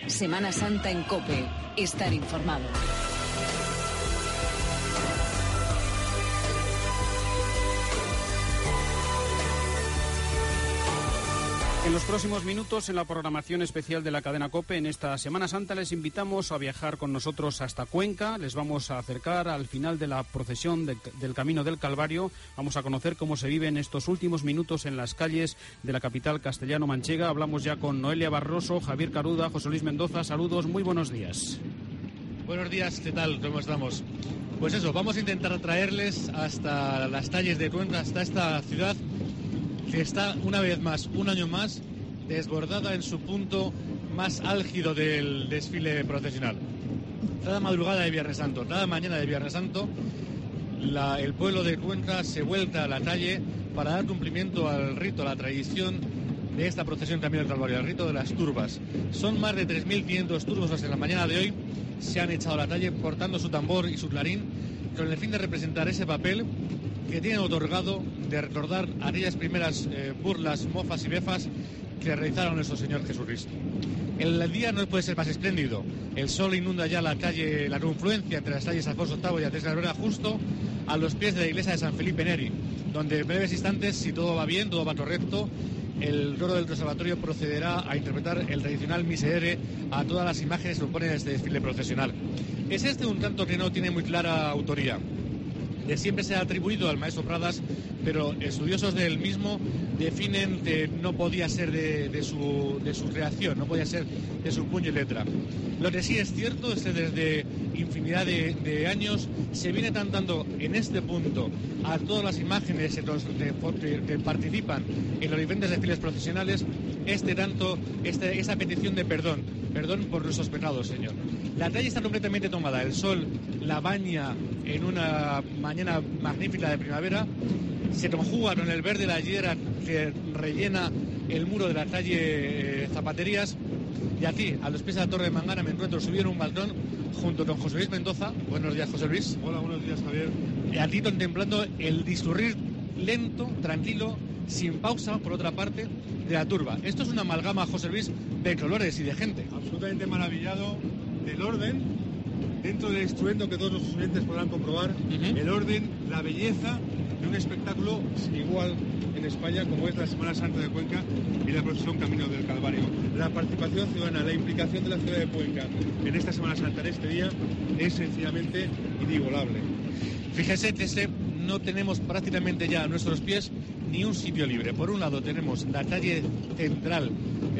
Semana Santa en COPE. Estar informado. En los próximos minutos, en la programación especial de la cadena COPE, en esta Semana Santa, les invitamos a viajar con nosotros hasta Cuenca. Les vamos a acercar al final de la procesión del Camino del Calvario. Vamos a conocer cómo se viven estos últimos minutos en las calles de la capital castellano-manchega. Hablamos ya con Noelia Barroso, Javier Caruda, José Luis Mendoza. Saludos, muy buenos días. Buenos días, ¿qué tal? ¿Cómo estamos? Pues eso, vamos a intentar traerles hasta las calles de Cuenca, hasta esta ciudad que está una vez más, un año más, desbordada en su punto más álgido del desfile procesional. Cada madrugada de Viernes Santo, cada mañana de Viernes Santo, el pueblo de Cuenca se vuelca a la calle para dar cumplimiento al rito, a la tradición de esta procesión Camino del Calvario, el rito de las turbas. Son más de 3.500 turbos los que en la mañana de hoy se han echado a la calle portando su tambor y su clarín con el fin de representar ese papel que tienen otorgado de recordar aquellas primeras burlas, mofas y befas que realizaron nuestro Señor Jesucristo. El día no puede ser más espléndido. El sol inunda ya la calle, la confluencia entre las calles Alfonso VIII y Andrés Cabrera, justo a los pies de la iglesia de San Felipe Neri, donde en breves instantes, si todo va bien, todo va correcto, el coro del conservatorio procederá a interpretar el tradicional Miserere a todas las imágenes que componen este desfile procesional. Es este un canto que no tiene muy clara autoría. Siempre se ha atribuido al maestro Pradas, pero estudiosos del mismo definen que no podía ser de su creación, no podía ser de su puño y letra. Lo que sí es cierto es que desde infinidad de años se viene cantando en este punto a todas las imágenes que participan en los diferentes desfiles procesionales esta petición de perdón por nuestros pecados, Señor. La calle está completamente tomada, el sol la baña en una mañana magnífica de primavera, se conjuga con el verde de la higuera que rellena el muro de la calle Zapaterías, y aquí, a los pies de la Torre de Mangana, me encuentro subido en un balcón junto con José Luis Mendoza. Buenos días, José Luis. Hola, buenos días, Javier. Aquí contemplando el discurrir lento, tranquilo, sin pausa, por otra parte, de la turba. Esto es una amalgama, José Luis, de colores y de gente. Absolutamente maravillado del orden, dentro del estruendo que todos los oyentes podrán comprobar, el orden, la belleza de un espectáculo sin igual en España, como es la Semana Santa de Cuenca y la procesión Camino del Calvario. La participación ciudadana, la implicación de la ciudad de Cuenca en esta Semana Santa, en este día, es sencillamente inigualable. Fíjese que no tenemos prácticamente ya a nuestros pies ni un sitio libre. Por un lado tenemos la calle central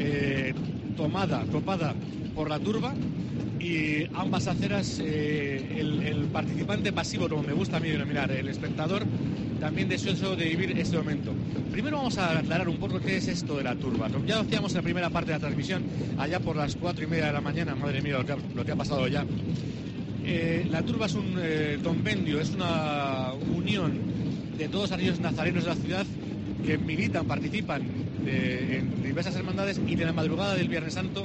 copada por la turba, y ambas aceras el participante pasivo, como me gusta a mí denominar, el espectador, también deseoso de vivir este momento. Primero vamos a aclarar un poco qué es esto de la turba. Como ya lo hacíamos en la primera parte de la transmisión, allá por las 4:30 de la mañana, madre mía lo que ha pasado ya. La turba es un compendio, es una unión de todos aquellos nazarenos de la ciudad que militan, participan en diversas hermandades, y de la madrugada del Viernes Santo,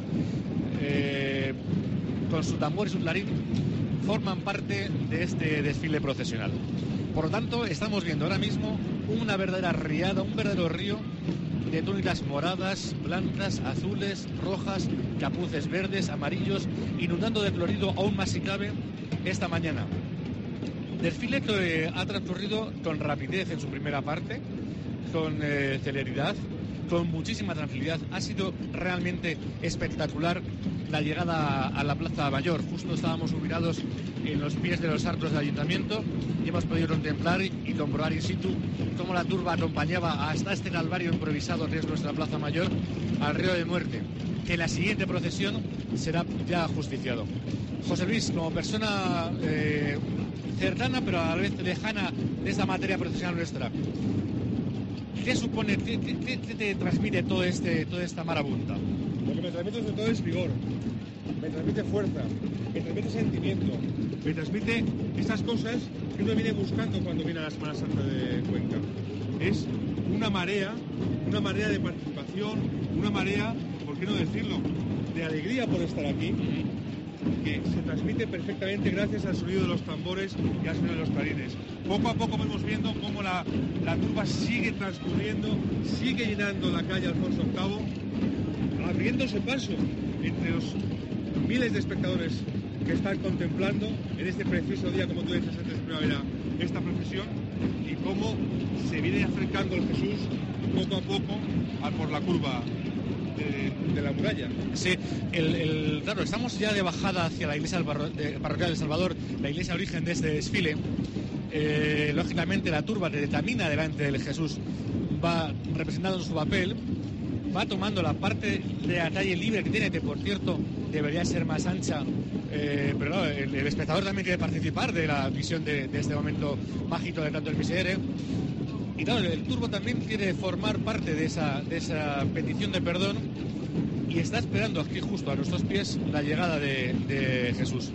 con su tambor y su clarín, forman parte de este desfile procesional. Por lo tanto, estamos viendo ahora mismo una verdadera riada, un verdadero río de túnicas moradas, blancas, azules, rojas, capuces verdes, amarillos, inundando de colorido aún más si cabe esta mañana. Desfile que ha transcurrido con rapidez en su primera parte, con celeridad, con muchísima tranquilidad. Ha sido realmente espectacular la llegada a la Plaza Mayor. Justo estábamos ubicados en los pies de los arcos del Ayuntamiento y hemos podido contemplar y comprobar in situ cómo la turba acompañaba hasta este calvario improvisado que es nuestra Plaza Mayor, al río de Muerte, que la siguiente procesión será ya ajusticiado. José Luis, como persona cercana pero a la vez lejana de esta materia procesional nuestra, ¿qué supone, qué te transmite toda esta marabunta? Lo que me transmite sobre todo es vigor, me transmite fuerza, me transmite sentimiento, me transmite estas cosas que uno viene buscando cuando viene a la Semana Santa de Cuenca. Es una marea de participación, una marea, ¿por qué no decirlo?, de alegría por estar aquí, que se transmite perfectamente gracias al sonido de los tambores y al sonido de los clarines. Poco a poco vamos viendo cómo la turba sigue transcurriendo, sigue llenando la calle Alfonso VIII, abriéndose paso entre los miles de espectadores que están contemplando en este preciso día, como tú decías antes de primavera, esta procesión, y cómo se viene acercando el Jesús poco a poco por la curva de la muralla. Sí, claro, estamos ya de bajada hacia la iglesia parroquial del Salvador, la iglesia origen de este desfile. Lógicamente la turba que camina delante del Jesús va representando su papel, va tomando la parte de la calle libre que tiene, que por cierto debería ser más ancha, pero no, el espectador también quiere participar de la visión de este momento mágico de tanto el miserere. Y claro, el turbo también quiere formar parte de esa petición de perdón y está esperando aquí justo a nuestros pies la llegada de Jesús.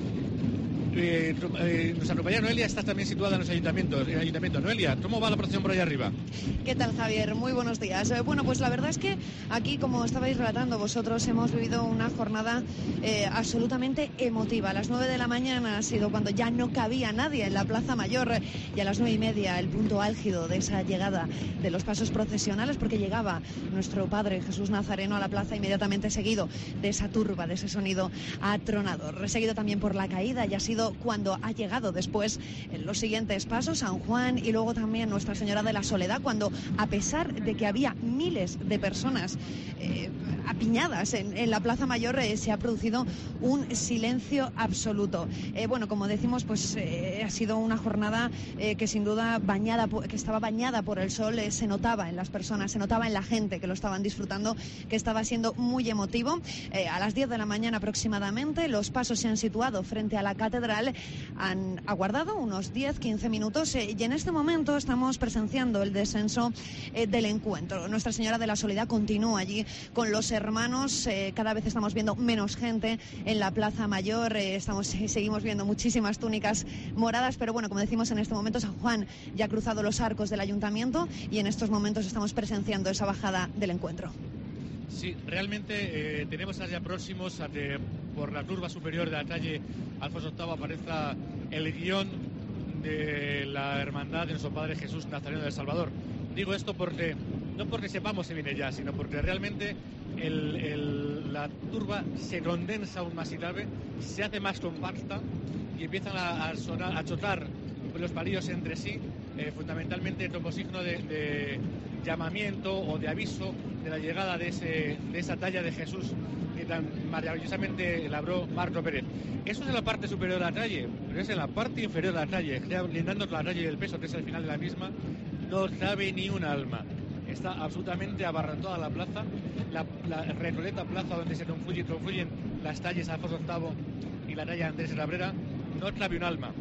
Nuestra compañera Noelia está también situada en el ayuntamiento. Noelia, ¿cómo va la procesión por allá arriba? ¿Qué tal, Javier? Muy buenos días. Bueno, pues la verdad es que aquí, como estabais relatando vosotros, hemos vivido una jornada absolutamente emotiva. A las 9 de la mañana ha sido cuando ya no cabía nadie en la Plaza Mayor, y a las 9:30 el punto álgido de esa llegada de los pasos procesionales, porque llegaba nuestro Padre Jesús Nazareno a la plaza inmediatamente seguido de esa turba, de ese sonido atronador. Seguido también por la caída, y ha sido cuando ha llegado después en los siguientes pasos San Juan y luego también Nuestra Señora de la Soledad, cuando a pesar de que había miles de personas apiñadas en la Plaza Mayor, se ha producido un silencio absoluto. Bueno, como decimos, pues ha sido una jornada que sin duda que estaba bañada por el sol. Se notaba en las personas, se notaba en la gente que lo estaban disfrutando, que estaba siendo muy emotivo. A las 10 de la mañana aproximadamente los pasos se han situado frente a la catedral, han aguardado unos 10-15 minutos y en este momento estamos presenciando el descenso del encuentro. Nuestra Señora de la Soledad continúa allí con los hermanos. Cada vez estamos viendo menos gente en la Plaza Mayor. Seguimos viendo muchísimas túnicas moradas, pero bueno, como decimos, en este momento San Juan ya ha cruzado los arcos del ayuntamiento y en estos momentos estamos presenciando esa bajada del encuentro. Sí, realmente tenemos ya próximos a que por la curva superior de la calle Alfonso VIII aparezca el guión de la hermandad de nuestro Padre Jesús Nazareno del Salvador. Digo esto porque no porque sepamos si viene ya, sino porque realmente la turba se condensa aún más, si cabe, se hace más compacta y empiezan a chocar los palillos entre sí, fundamentalmente como signo de llamamiento o de aviso de la llegada de esa talla de Jesús que tan maravillosamente labró Marco Pérez. Eso es en la parte superior de la calle, pero es en la parte inferior de la calle, lindando con la calle del Peso, que es el final de la misma, no cabe ni un alma. Está absolutamente abarrotada la plaza, la recoleta plaza donde se confluyen las tallas Alfonso VIII y la talla Andrés Cabrera, no cabe un alma.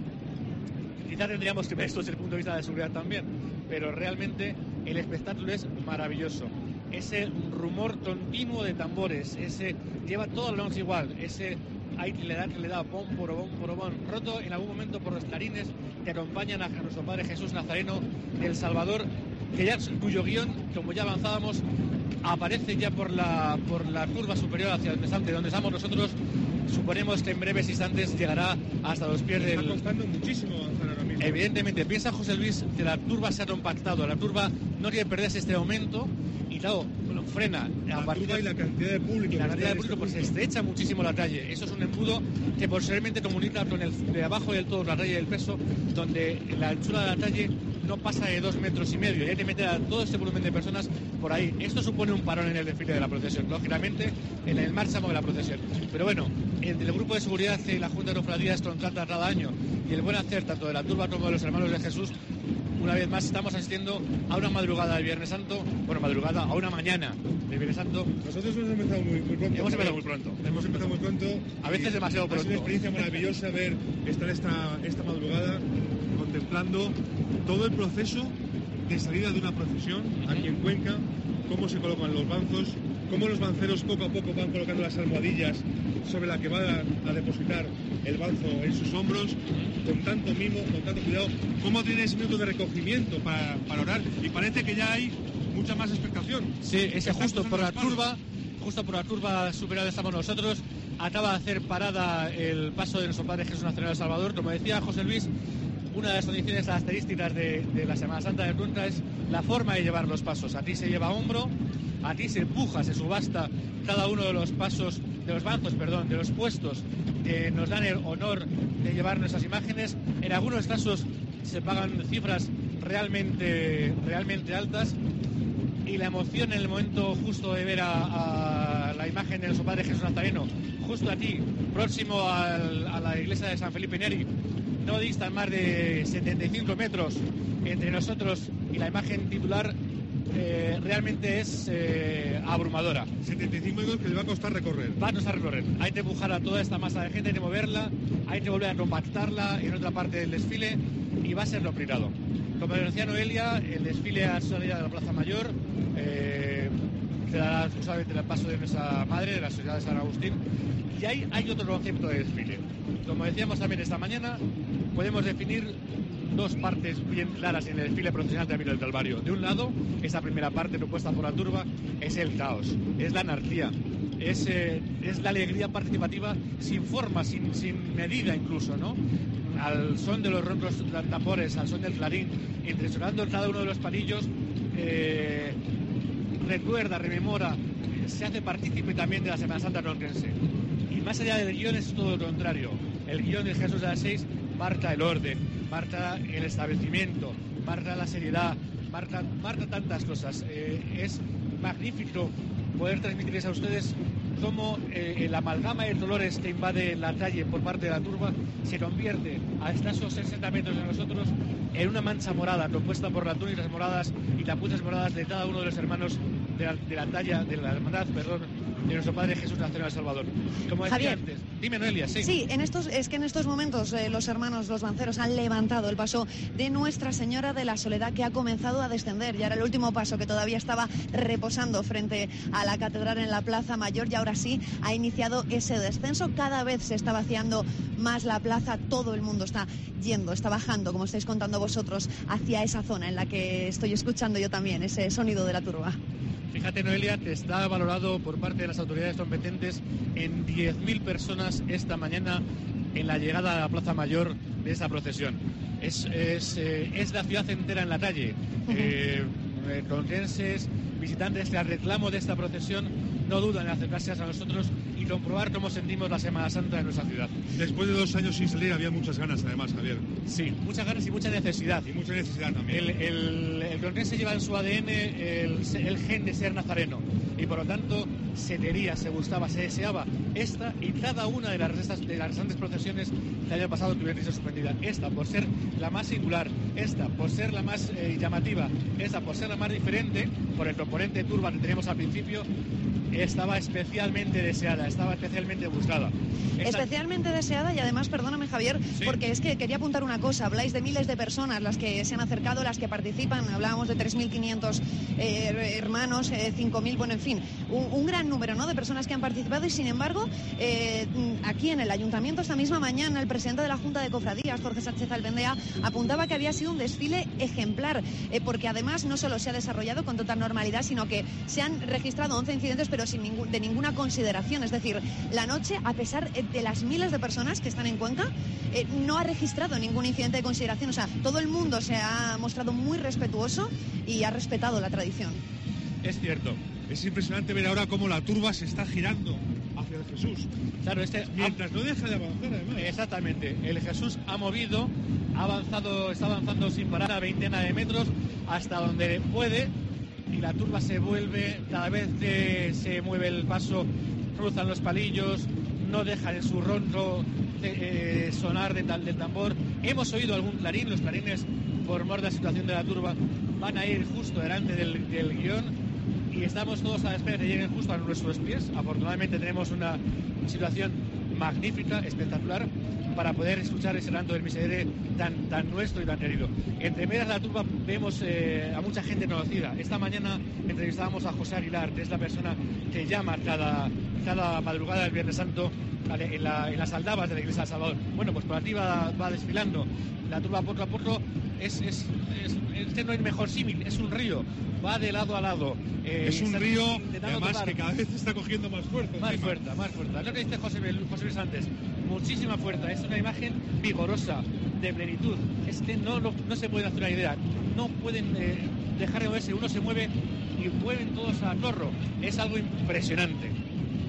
Quizás tendríamos que ver esto desde el punto de vista de seguridad también, pero realmente el espectáculo es maravilloso. Ese rumor continuo de tambores, lleva toda la noche igual, hay que le da pom, porobón, roto en algún momento por los clarines que acompañan a nuestro Padre Jesús Nazareno del Salvador, cuyo guión, como ya avanzábamos, aparece ya por la curva superior hacia donde estamos nosotros. Suponemos que en breves instantes llegará hasta los pies del... Está costando muchísimo avanzar ahora mismo. Evidentemente, piensa José Luis que la turba se ha compactado, la turba no quiere perderse este momento y claro, frena. La turba y la cantidad de público. La cantidad de público pues se estrecha muchísimo la calle. Eso es un embudo que posteriormente comunica con el de abajo del todo, la calle del Peso, donde la anchura de la calle no pasa de 2,5 metros y hay que meter a todo este volumen de personas por ahí. Esto supone un parón en el desfile de la procesión, lógicamente en el máximo de la procesión. Pero bueno, entre el grupo de seguridad y la Junta de Cofradías contrata cada año y el buen hacer tanto de la turba como de los hermanos de Jesús, una vez más estamos asistiendo a una madrugada del Viernes Santo, a una mañana del Viernes Santo. Nosotros hemos empezado muy pronto. Hemos empezado muy pronto. A veces demasiado pronto. Es una experiencia maravillosa estar esta madrugada contemplando todo el proceso de salida de una procesión aquí en Cuenca, cómo se colocan los banzos, cómo los banceros poco a poco van colocando las almohadillas sobre la que va a depositar el banzo en sus hombros, con tanto mimo, con tanto cuidado, cómo tiene ese minuto de recogimiento para orar, y parece que ya hay mucha más expectación. Sí, justo por la curva superior estamos nosotros. Acaba de hacer parada el paso de nuestro Padre Jesús Nazareno del Salvador. Como decía José Luis, una de las condiciones características de la Semana Santa de Cuenca es la forma de llevar los pasos. Aquí se lleva a hombro, aquí se empuja, se subasta cada uno de los pasos de de los puestos que nos dan el honor de llevar nuestras imágenes. En algunos casos se pagan cifras realmente altas, y la emoción en el momento justo de ver a la imagen de nuestro Padre Jesús Nazareno justo aquí, próximo a la iglesia de San Felipe Neri, no distan más de 75 metros entre nosotros y la imagen titular. Realmente es abrumadora. 75 minutos que le va a costar recorrer. Hay que empujar a toda esta masa de gente, hay que moverla, hay que volver a compactarla en otra parte del desfile, y va a ser lo primero. Como decía Noelia, el desfile a salida de la Plaza Mayor se dará exclusivamente el paso de nuestra madre, de la Sociedad de San Agustín, y ahí hay otro concepto de desfile. Como decíamos también esta mañana, podemos definir dos partes bien claras en el desfile procesional de Camino del Calvario. De un lado, esa primera parte propuesta por la turba es el caos, es la anarquía, es la alegría participativa sin forma, sin medida incluso, ¿no? Al son de los roncos tambores, al son del clarín, resonando en cada uno de los palillos, recuerda, rememora, se hace partícipe también de la Semana Santa tronquense. Y más allá del guión es todo lo contrario. El guión de Jesús de las 6 marca el orden, marca el establecimiento, marca la seriedad, marca tantas cosas. Es magnífico poder transmitirles a ustedes cómo la amalgama de dolores que invade la calle por parte de la turba se convierte a escasos 60 metros de nosotros en una mancha morada compuesta por las túnicas moradas y las putas moradas de cada uno de los hermanos de la talla, de la hermandad, de nuestro Padre Jesús Nazareno del Salvador. Como decía Javier, antes, dime Noelia, sí. Sí, en estos momentos los hermanos, los banceros, han levantado el paso de Nuestra Señora de la Soledad, que ha comenzado a descender. Ya era el último paso, que todavía estaba reposando frente a la catedral en la Plaza Mayor, y ahora sí ha iniciado ese descenso. Cada vez se está vaciando más la plaza, todo el mundo está bajando, como estáis contando vosotros, hacia esa zona en la que estoy escuchando yo también, ese sonido de la turba. Fíjate, Noelia, que está valorado por parte de las autoridades competentes en 10.000 personas esta mañana en la llegada a la Plaza Mayor de esa procesión. Es la ciudad entera en la calle. Conquenses, visitantes que al reclamo de esta procesión no dudan en acercarse a nosotros y comprobar cómo sentimos la Semana Santa en nuestra ciudad. Después de 2 años sin salir había muchas ganas, además, Javier. Sí, muchas ganas y mucha necesidad. Y mucha necesidad también. El conquense lleva en su ADN el gen de ser nazareno, y por lo tanto se quería, se gustaba, se deseaba esta y cada una de las restantes procesiones del año pasado que hubiera sido suspendida. Esta por ser la más singular, esta por ser la más llamativa, esta por ser la más diferente, por el componente turba que tenemos al principio, estaba especialmente deseada, estaba especialmente buscada. Especialmente deseada, y además, perdóname Javier, sí, porque es que quería apuntar una cosa. Habláis de miles de personas las que se han acercado, las que participan. Hablábamos de 3.500 hermanos, 5.000, bueno, en fin, un gran número, ¿no?, de personas que han participado. Y sin embargo, aquí en el Ayuntamiento esta misma mañana el presidente de la Junta de Cofradías, Jorge Sánchez Albendea, apuntaba que había sido un desfile ejemplar, porque además no solo se ha desarrollado con total normalidad, sino que se han registrado 11 incidentes, pero sin ninguna consideración. Es decir, la noche, a pesar de las miles de personas que están en Cuenca, no ha registrado ningún incidente de consideración. O sea, todo el mundo se ha mostrado muy respetuoso y ha respetado la tradición. Es cierto. Es impresionante ver ahora cómo la turba se está girando hacia el Jesús. Claro, mientras no deja de avanzar, además. Exactamente. El Jesús ha movido, está avanzando sin parar a 20 de metros hasta donde puede, y la turba se vuelve, cada vez que se mueve el paso, cruzan los palillos, no dejan en su ronco sonar del tambor. Hemos oído algún clarín, los clarines, por mor de la situación de la turba, van a ir justo delante del guión, y estamos todos a la espera de que lleguen justo a nuestros pies. Afortunadamente tenemos una situación magnífica, espectacular, para poder escuchar ese canto del Miserere tan nuestro y tan querido. Entre medias de la turba vemos a mucha gente conocida. Esta mañana entrevistábamos a José Aguilar, que es la persona que llama cada madrugada del Viernes Santo en las aldabas de la Iglesia de Salvador. Bueno, pues por aquí va desfilando la turba poco a poco. No hay mejor símil, es un río, va de lado a lado. Es un río, además, que cada vez está cogiendo más fuerza. Más fuerza. Lo que dice José Luis antes, muchísima fuerza. Es una imagen vigorosa, de plenitud. Es que no se pueden hacer una idea. No pueden dejar de moverse. Uno se mueve y mueven todos a corro. Es algo impresionante.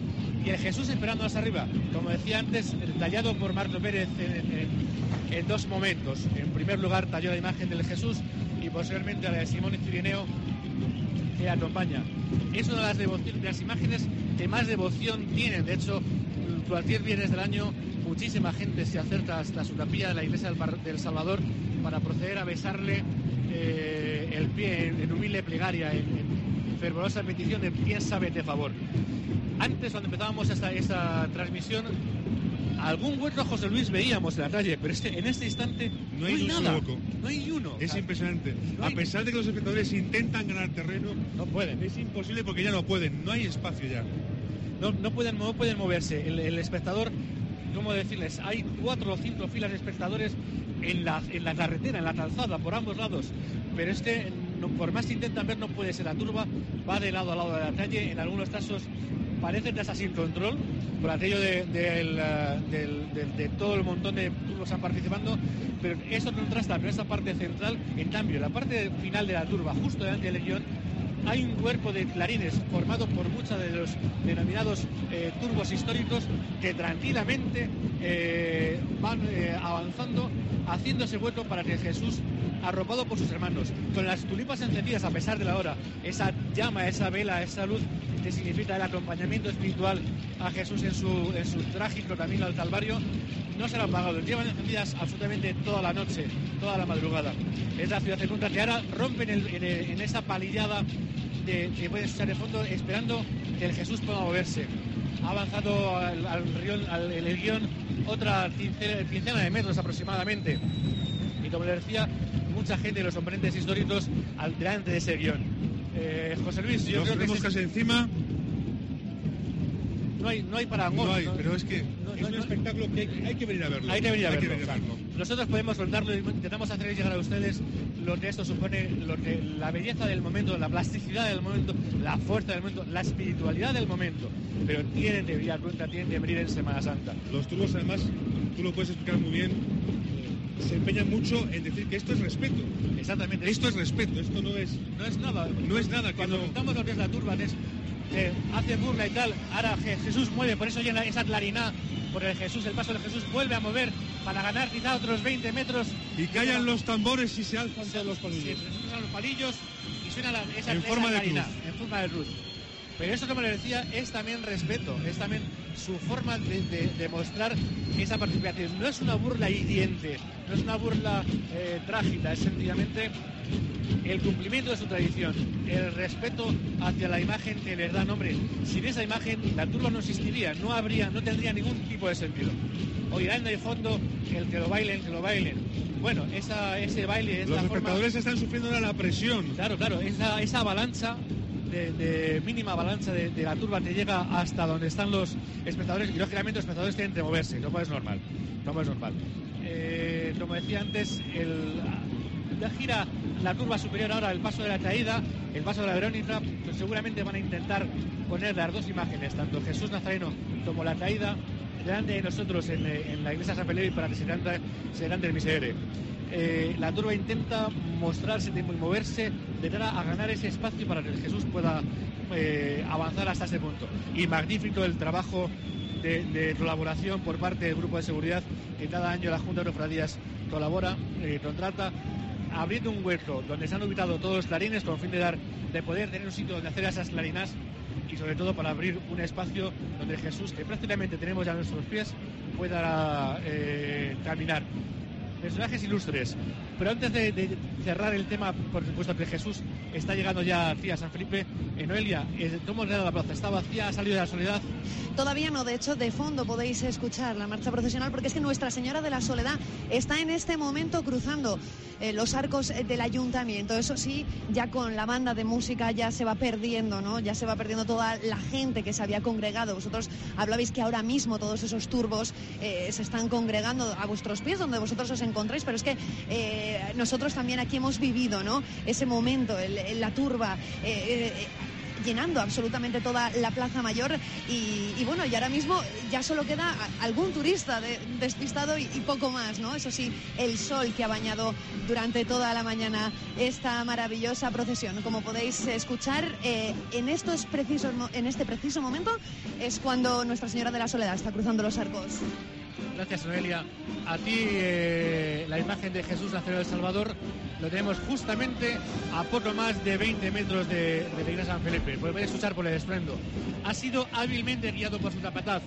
y el Jesús esperando más arriba, como decía antes, tallado por Marco Pérez en dos momentos. En primer lugar talló la imagen del Jesús y posteriormente la de Simón Cirineo, que acompaña. Es una de las imágenes que más devoción tienen. De hecho, cualquier viernes del año muchísima gente se acerca hasta su capilla de la iglesia del Salvador para proceder a besarle el pie en humilde plegaria, en fervorosa petición de quién sabe de favor. Antes, cuando empezábamos esta transmisión, algún hueco José Luis veíamos en la calle, pero en este instante no hay nada. No hay uno. Es impresionante. A pesar de que los espectadores intentan ganar terreno, no pueden. Es imposible porque ya no pueden. No hay espacio ya. No pueden moverse. El espectador, ¿cómo decirles? Hay 4 o 5 filas de espectadores en la carretera, en la calzada, por ambos lados. Pero por más que intentan ver, no puede ser. La turba va de lado a lado de la calle. En algunos casos parece hasta sin control, por aquello de todo el montón de turbos que están participando, pero eso contrasta con esa parte central. En cambio, en la parte final de la turba, justo delante del guión, hay un cuerpo de clarines formado por muchos de los denominados turbos históricos que tranquilamente van avanzando, haciéndose hueco para que Jesús, arropado por sus hermanos, con las tulipas encendidas a pesar de la hora, esa llama, esa vela, esa luz que significa el acompañamiento espiritual a Jesús en su trágico camino al Calvario, no se han apagado, llevan encendidas absolutamente toda la noche, toda la madrugada. Es la ciudad de Cuenca que ahora rompen en esa palillada que pueden escuchar de fondo, esperando que el Jesús pueda moverse. Ha avanzado el guión otra quincena de metros aproximadamente, y como le decía, mucha gente de los componentes históricos delante de ese guión. José Luis, yo creo que casi encima. No hay parangón. No hay, pero es que es un espectáculo que hay que venir a verlo. Hay que venir a verlo. Nosotros podemos contarlo y intentamos hacer llegar a ustedes lo que esto supone, la belleza del momento, la plasticidad del momento, la fuerza del momento, la espiritualidad del momento. Pero tienen que venir a Cuenca, tienen que venir en Semana Santa. Los turbos, además, tú lo puedes explicar muy bien, se empeñan mucho en decir que esto es respeto. Exactamente. Esto es respeto, esto no es nada. No es nada. Cuando contamos lo que es la turba, hace burla y tal, ahora Jesús mueve, por eso llena esa clariná por el paso de Jesús vuelve a mover para ganar quizá otros 20 metros. Y callan los tambores y se alzan todos los palillos. Se alzan los palillos y suena esa forma clariná, en forma de cruz. Pero eso, como le decía, es también respeto, es también su forma de mostrar esa participación. No es una burla hiriente, no es una burla trágica, es sencillamente el cumplimiento de su tradición, el respeto hacia la imagen que les da nombre. Sin esa imagen la turba no existiría, no tendría ningún tipo de sentido. Oirán de fondo el que lo bailen. Bueno, ese baile, los espectadores están sufriendo ahora la presión. Claro, esa avalancha de mínima avalancha de la turba que llega hasta donde están los espectadores, y lógicamente los espectadores tienen que moverse, como es normal. Como decía antes, gira la turba superior ahora, el paso de la Caída, el paso de la Verónica, pues seguramente van a intentar poner las dos imágenes, tanto Jesús Nazareno como la Caída, delante de nosotros en la iglesia de San Felipe, para que se delante del miserere. La turba intenta mostrarse y moverse de cara a ganar ese espacio para que Jesús pueda avanzar hasta ese punto. Y magnífico el trabajo de colaboración por parte del grupo de seguridad, que cada año la Junta de Cofradías colabora, contrata, abriendo un hueco donde se han ubicado todos los clarines con fin de poder tener un sitio donde hacer esas clarinas, y sobre todo para abrir un espacio donde Jesús, que prácticamente tenemos ya a nuestros pies, pueda caminar. Personajes ilustres. Pero antes de cerrar el tema, por supuesto que Jesús está llegando ya aquí a San Felipe, Noelia, ¿cómo le da la plaza? ¿Está vacía? ¿Ha salido de la Soledad? Todavía no, de hecho, de fondo podéis escuchar la marcha procesional, porque es que Nuestra Señora de la Soledad está en este momento cruzando los arcos del ayuntamiento. Eso sí, ya con la banda de música ya se va perdiendo, ¿no? Ya se va perdiendo toda la gente que se había congregado. Vosotros hablabais que ahora mismo todos esos turbos se están congregando a vuestros pies, donde vosotros os encontráis, pero es que nosotros también aquí hemos vivido, ¿no? Ese momento, la turba llenando absolutamente toda la Plaza Mayor y bueno, y ahora mismo ya solo queda algún turista despistado y poco más, ¿no? Eso sí, el sol que ha bañado durante toda la mañana esta maravillosa procesión. Como podéis escuchar, en este preciso momento es cuando Nuestra Señora de la Soledad está cruzando los arcos. Gracias, Noelia. A ti la imagen de Jesús Nazareno del Salvador lo tenemos justamente a poco más de 20 metros de la iglesia de San Felipe. Podéis escuchar por el estruendo. Ha sido hábilmente guiado por su capataz.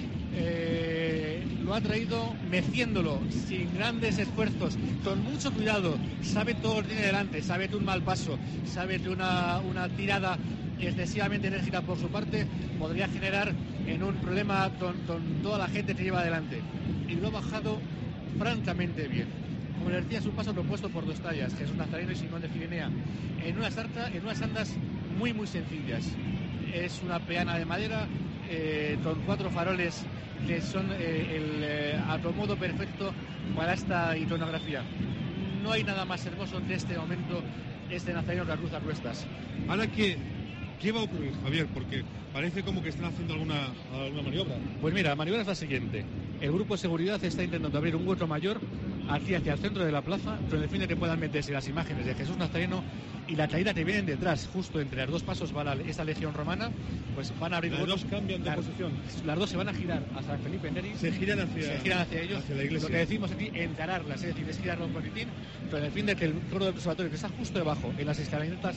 Lo ha traído meciéndolo, sin grandes esfuerzos, con mucho cuidado. Sabe todo lo que tiene delante, sabe que un mal paso, sabe que una tirada excesivamente enérgica por su parte podría generar en un problema con toda la gente que lleva adelante. Y lo ha bajado francamente bien. Como le decía, es un paso propuesto por dos tallas, Jesús Nazareno y Simón de Cirenea, en unas andas muy muy sencillas. Es una peana de madera con 4 faroles que son el acomodo perfecto para esta iconografía. No hay nada más hermoso que este momento, este Nazareno que cruza cuestas. Ahora ¿qué va a ocurrir, Javier? Porque parece como que están haciendo alguna maniobra. Pues mira, la maniobra es la siguiente. El grupo de seguridad está intentando abrir un hueco mayor aquí hacia el centro de la plaza, con el fin de que puedan meterse las imágenes de Jesús Nazareno y la caída que vienen detrás. Justo entre los dos pasos va esta legión romana, pues van a abrir Las dos cambian de posición. Las dos se van a girar a San Felipe Neri. Se giran hacia ellos. Hacia la iglesia. Lo que decimos aquí, encararlas, es decir, es girarlo un poquitín, con el fin de que el coro del conservatorio, que está justo debajo, en las escalinatas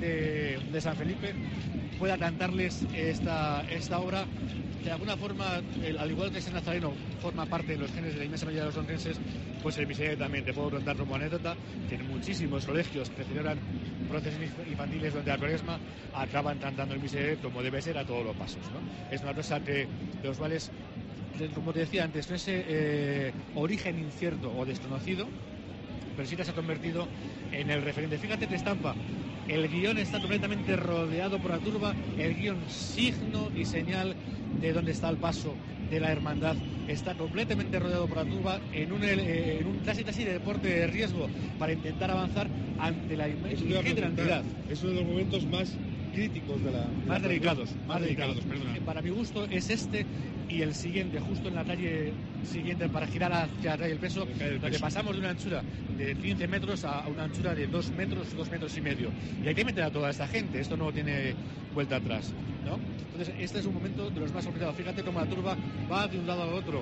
de San Felipe, pueda cantarles esta obra que de alguna forma, al igual que San Nazareno forma parte de los genes de la inmensa mayoría de los londinenses, pues el miserere también. Te puedo contar como anécdota que en muchísimos colegios que celebran procesiones infantiles durante la Cuaresma acaban cantando el miserere como debe ser a todos los pasos, ¿no? Es una cosa que los cuales, como te decía antes, con ese origen incierto o desconocido, pero sí que se ha convertido en el referente. Fíjate que estampa. El guión está completamente rodeado por la turba, el guión signo y señal de dónde está el paso de la hermandad. Está completamente rodeado por la turba en un casi de deporte de riesgo para intentar avanzar ante la ingente cantidad. Es uno de los momentos más críticos de la... Más delicados, perdona. Para mi gusto es este y el siguiente, justo en la calle siguiente, para girar hacia la calle del Peso, donde pasamos de una anchura de 15 metros a una anchura de 2 metros, 2 metros y medio. Y hay que meter a toda esta gente, esto no tiene vuelta atrás, ¿no? Entonces, este es un momento de los más complicados. Fíjate cómo la turba va de un lado a otro,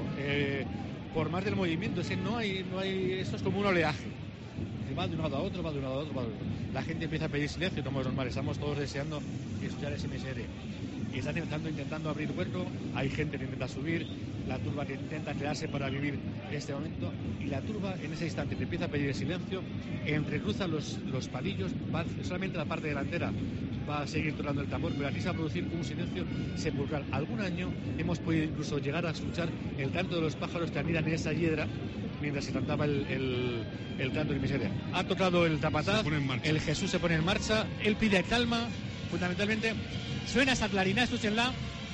por más del movimiento, es que no hay, esto es como un oleaje. Va de un lado a otro, va de un lado a otro, va de otro. La gente empieza a pedir silencio, como es normal, estamos todos deseando escuchar ese miserere. Y están intentando abrir hueco, hay gente que intenta subir, la turba que intenta quedarse para vivir este momento, y la turba en ese instante que empieza a pedir silencio, entrecruza los palillos, va solamente la parte delantera va a seguir tocando el tambor, pero aquí se va a producir un silencio sepulcral. Algún año hemos podido incluso llegar a escuchar el canto de los pájaros que anidan en esa hiedra mientras se cantaba el canto del miserere. Ha tocado el capataz, el Jesús se pone en marcha, él pide calma, fundamentalmente suena esa clarina, escúchenla.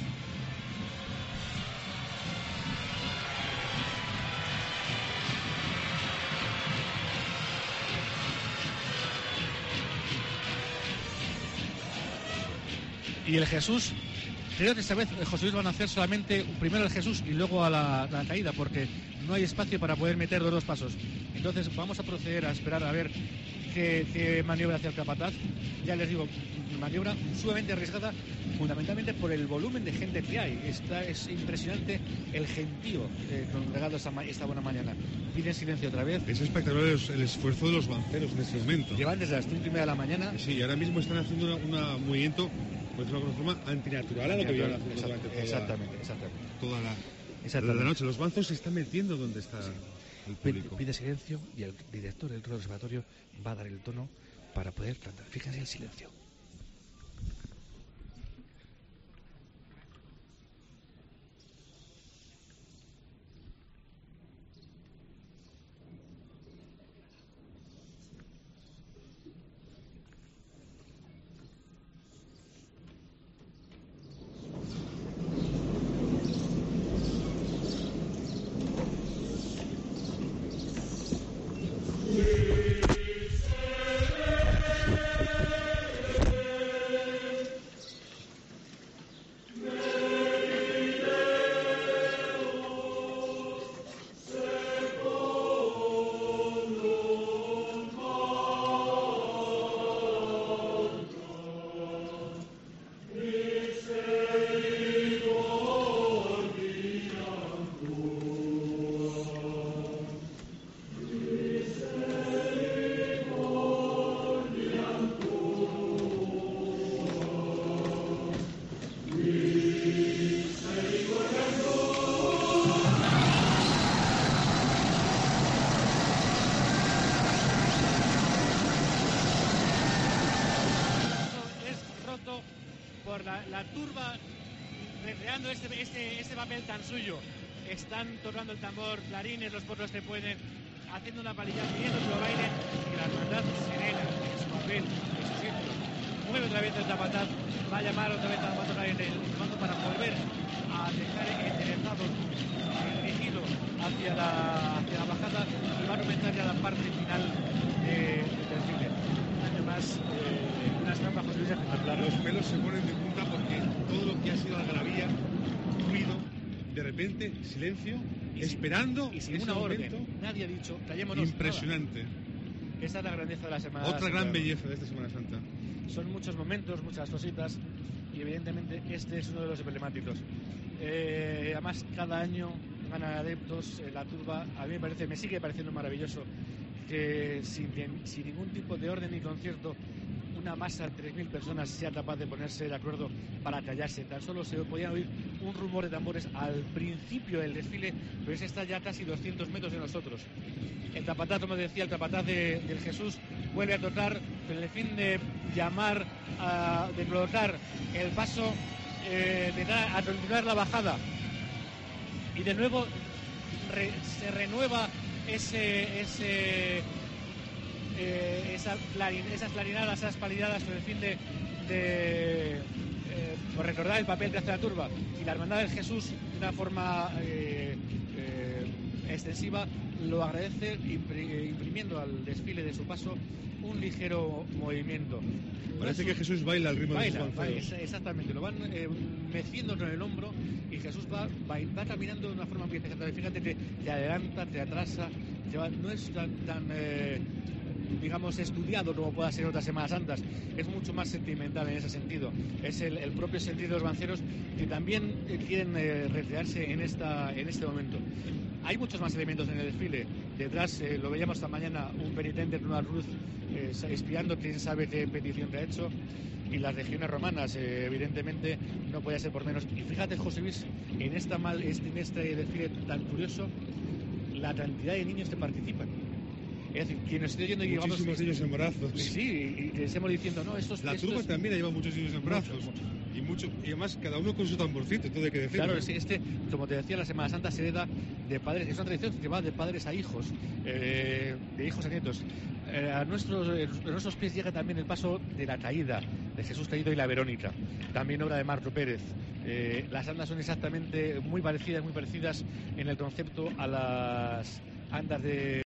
Y el Jesús, creo que esta vez José Luis van a hacer solamente primero el Jesús y luego a la caída, porque no hay espacio para poder meter los dos pasos. Entonces vamos a proceder a esperar a ver qué maniobra hace el capataz. Ya les digo, maniobra sumamente arriesgada, fundamentalmente por el volumen de gente que hay. Es impresionante el gentío congregado esta buena mañana. Piden silencio otra vez. Es espectacular el esfuerzo de los banceros en ese momento. Llevan desde las 5:30 de la mañana. Sí, y ahora mismo están haciendo un movimiento, pues de alguna forma, antinatural a lo que llevan haciendo durante toda la noche. Los banzos se están metiendo donde está el público. Pide silencio y el director del conservatorio va a dar el tono para poder cantar. Fíjense el silencio. turba, recreando este papel tan suyo. Están tocando el tambor, clarines, los porros te pueden, haciendo una palilla, pidiendo que lo bailen, y la hermandad serena en su papel, en su sitio. Mueve otra vez el Capataz, va a llamar otra vez a la patrona del mando para volver a dejar enderezado, dirigido hacia la bajada, y va a comenzar ya la parte final del desfile. Un año más, una estampa José Luis espectacular. Los pelos se ponen de punta porque todo lo que ha sido algarabía, ruido, de repente silencio, esperando y sin ese una orden. momento. Nadie ha dicho, callémonos. Impresionante. Nada. Esa es la grandeza de la Semana Otra Santa. gran belleza de esta Semana Santa. Son muchos momentos, muchas cositas, y evidentemente este es uno de los emblemáticos. Además, cada año ganan adeptos, la turba. A mí me sigue pareciendo maravilloso que sin ningún tipo de orden ni concierto, una masa de 3.000 personas sea capaz de ponerse de acuerdo para callarse. Tan solo se podían oír un rumor de tambores al principio del desfile, pero ese está ya casi 200 metros de nosotros. El Capataz, como decía, el Capataz del Jesús vuelve a tocar con el fin de llamar, de colocar el paso, a continuar la bajada. Y de nuevo se renueva esas clarinadas, esas palidadas con el fin de recordar el papel que hace la turba. Y la Hermandad del Jesús, de una forma extensiva, lo agradece imprimiendo al desfile de su paso un ligero movimiento. Parece que Jesús baila al ritmo de sus banceros. Exactamente, lo van meciendo con el hombro, y Jesús va caminando de una forma muy especial. Fíjate que te adelanta, te atrasa, no es tan digamos, estudiado como pueda ser en otras Semanas Santas. Es mucho más sentimental en ese sentido. Es el propio sentido de los banceros, que también quieren recrearse en este momento. Hay muchos más elementos en el desfile. Detrás, lo veíamos esta mañana, un penitente en una cruz espiando quién sabe qué petición te ha hecho. Y las legiones romanas, evidentemente, no podía ser por menos. Y fíjate, José Luis, en este desfile tan curioso, la cantidad de niños que participan. Es decir, quienes estoy oyendo, digamos, muchísimos niños en brazos. Sí, y estamos diciendo, no, la turba también lleva muchos niños en brazos. Mucho. Y además, cada uno con su tamborcito, todo hay que decirlo. Claro, como te decía, la Semana Santa se hereda de padres, es una tradición que va de padres a hijos, de hijos a nietos. A nuestros pies llega también el paso de la caída, de Jesús caído y la Verónica, también obra de Marco Pérez. Las andas son exactamente muy parecidas en el concepto a las andas de